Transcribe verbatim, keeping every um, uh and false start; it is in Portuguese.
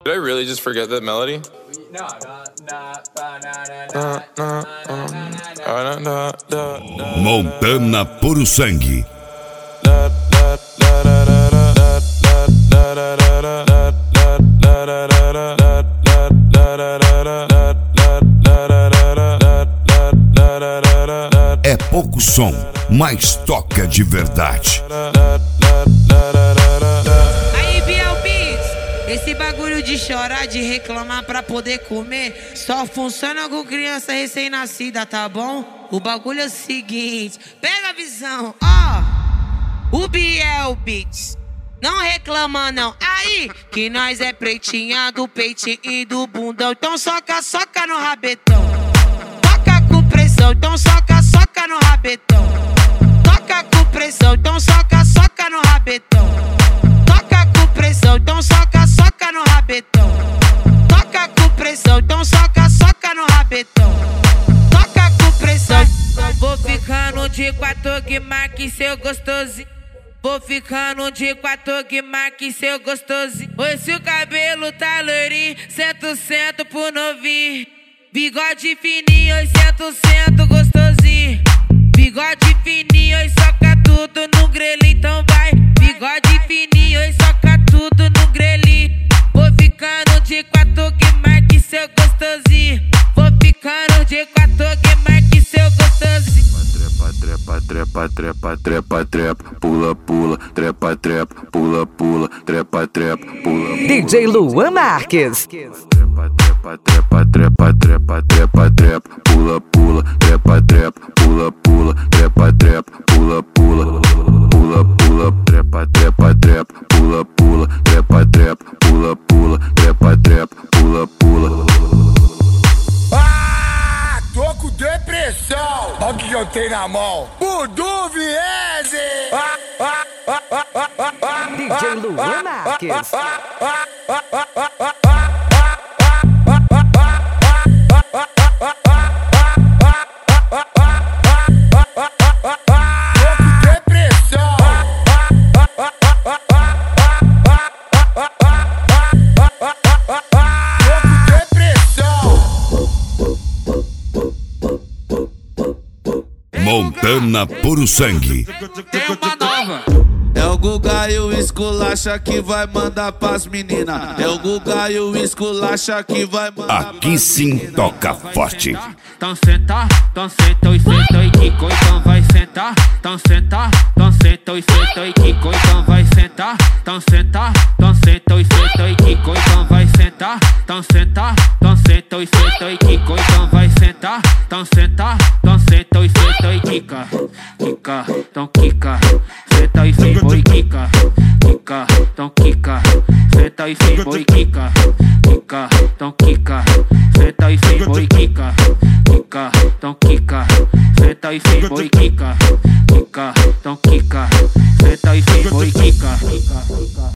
Did I really just forget that melody? Montana Puro Sangue. É pouco som, mas toca de verdade. Aí, Biel Beats, esse bagulho de chorar, de reclamar pra poder comer, só funciona com criança recém-nascida, tá bom? O bagulho é o seguinte, pega a visão, ó. O Biel Beats, não reclama não. Aí, que nós é pretinha do peitinho e do bundão. Então soca, soca no rabetão. Toca com pressão, então soca, soca no rabetão. Toca com pressão, então soca, soca no rabetão. Toca com pressão, então soca, soca no rabetão. Toca com pressão, então soca, soca no rabetão. Toca com pressão. Vou ficando de quatro que marque seu gostosinho. Vou ficando de quatro que marque seu gostosinho. Pois se o cabelo tá loirinho, cento, cento por novinho. Bigode fininho, cento, cento gostosinho. Bigode fininho, soca tudo no grelhinho, então vai. Bigode fininho, soca tudo no grelhinho. Vou ficando de quatro que marque seu gostosinho. Vou ficando de quatro que marque seu gostosinho. Trepa, trepa, trepa, trepa, trepa, pula, pula, trepa, trepa, pula, pula, trepa, trepa, pula. D J Luan Marques. Trepa, trepa, trepa, trepa, trepa, trepa, trepa, pula, pula, trepa, trepa, pula, pula, trepa, trepa, pula, pula, pula, pula, trepa, trepa, trepa, pula, pula, trepa, trepa, pula, pula, trepa, trepa, pula, pula. Ah, tô com depressão. Olha o que eu tenho na mão. Budu Viese. Ah, ah, ah, ah, ah, ah, ah, D J Luan Marques. Montana Puro Sangue. Tem uma nova. É o Guga e o Esculacha que vai mandar pras meninas. É o Guga e o Esculacha que vai mandar. Aqui sim toca forte. Então senta, então senta e senta e quico, então vai sentar. Então senta, então senta e senta e quico, então vai sentar. Então senta, então senta e senta e quico, então vai sentar. Então senta, então senta e senta e quico, então vai sentar. Então senta, então senta e senta e quica, quica, então quica, senta e senta e quica, quica, então quica, senta e senta e quica, quica, então quica, senta e senta e quica, quica, então quica, senta e senta e quica, quica, então quica, senta e senta e quica.